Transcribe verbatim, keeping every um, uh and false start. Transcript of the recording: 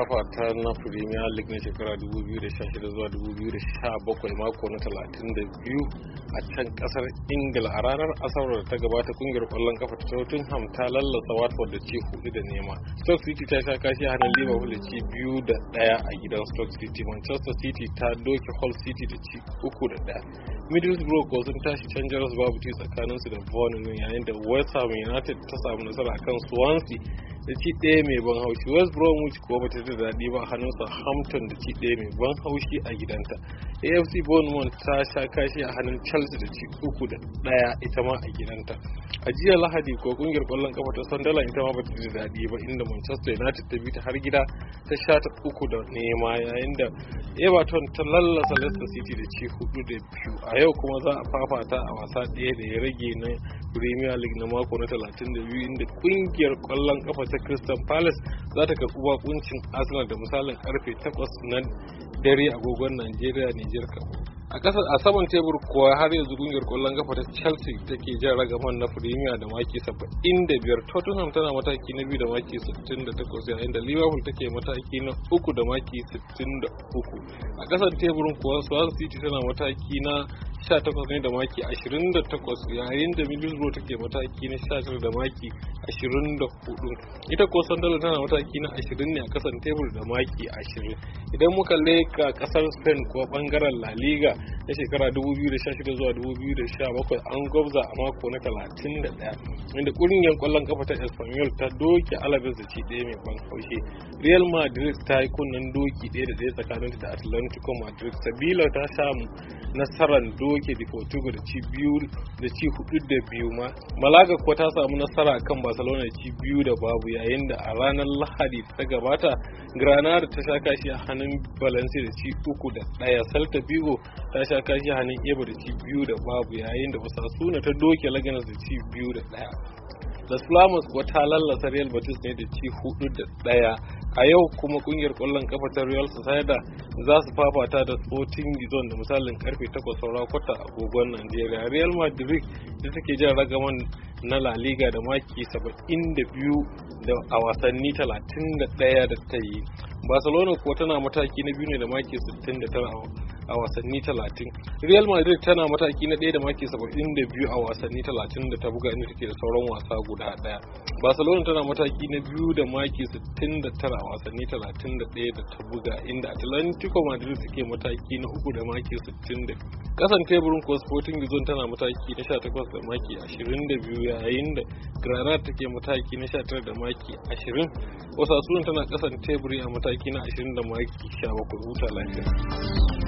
fafata na Premier League na shekara dubu biyu da sha shida zuwa dubu biyu da sha bakwai mako na talatin da biyu a can kasar Ingila. A ranar Asabar da ta gabata kungiyar kwallon kafa ta Tottenham ta lallasa Watford da ci hudu da nema. Stoke City ta sha kashi a hannun Liverpool da ci biyu da daya a gidan Stoke City. Manchester City ta doke Hull City da ci uku da daya. Middlesbrough ko sun tashi can jaras babu ci tsakaninsu da Bournemouth, yayin da West Ham United ta samu nasara akan Swansea da ci ɗaya mai ban haushi. West Bromwich kuwa bata da daɗi ba hannun Southampton da ci ɗaya mai ban haushi a gidanta. A F C Bournemouth ta sha kashi a hannun Chelsea da ci uku da ɗaya ita ma a gidanta. A jiya Lahadi ko kungiyar ƙwallon kafa ta Sunderland ita ma bata da daɗi ba, inda Manchester United ta bi ta har gida ta sha ta uku da nema, yayin da Everton ta lallasa Leicester City da ci hudu da biyu. A yau kuma za a fafata a wasa ɗaya da ya rage na Premier League na mako na talatin da biyu, inda kungiyar ƙwallon kafa ta Crystal Palace za ta karɓi bakuncin Arsenal da misalin karfe takwas na dare agogon Najeriya, Niger, Kamaru. A kasar a saman tebur kuwa har yanzu kungiyar kwallon kafa ta Chelsea take jan ragaman na Premier da maki saba'in da biyar. Tottenham tana mataki na biyu da maki sittin da takwas, yayin da Liverpool take mataki na uku da maki sittin da uku. A kasar teburin kuwa Swansea City tana mataki na sha takwas ne da maki ashirin da takwas, yayin da Middlesbrough take mataki na sha tara da maki ashirin da hudu. Ita ko Sunderland tana mataki na ashirin ne a kasar tebur da maki ashirin. Idan muka leka kasar Spain ko bangaren La Liga na shekara dubu biyu da sha shida zuwa dubu biyu da sha bakwai an gwabza a mako na talatin da ɗaya, inda kungiyar kwallon kafa ta Espanyol ta doke Alaves da ci ɗaya mai ban haushi. Real Madrid ta yi kunnen doki ɗaya da ɗaya tsakanin da Atlantico Madrid. Sevilla ta samu nasarar doke Deportivo da ci biyu da ci hudu da biyu ma. Malaga kuwa ta samu nasara kan Barcelona da ci biyu da babu, yayin da a ranar Lahadi ta gabata Granada ta sha kashi a hannun Valencia da ci uku da ɗaya. Celta Vigo ta sha kashi a hannun Eibar da ci biyu da babu, yayin da Osasuna ta doke Leganes da ci biyu da ɗaya. Las Palmas kuwa ta lallasa Real Betis ne da ci hudu da ɗaya. A yau kuma kungiyar kwallon kafa ta Real Sociedad za su fafata da Sporting Gizon da misalin karfe takwas saura kwata agogon Najeriya. Real Madrid da take jan ragaman na La Liga da maki saba'in da biyu da a wasanni talatin da ɗaya da ta yi. Barcelona kuwa tana mataki na biyu ne da maki sittin da tara a wasanni talatin. Real Madrid tana mataki na ɗaya da maki saba'in da biyu a wasanni talatin da ta buga, inda take da sauran wasa guda ɗaya. Barcelona tana mataki na biyu da maki sittin da tara a wasanni talatin da ɗaya da ta buga, inda Atlantico Madrid take mataki na uku da maki sittin da biyu. Kasan teburin ko Sporting Gizon tana mataki na sha takwas da maki ashirin da biyu, yayin da Granada take mataki na sha tara da maki ashirin. Osasuna tana kasan teburi a mataki na ashirin da maki sha bakwai. Huta lafiya.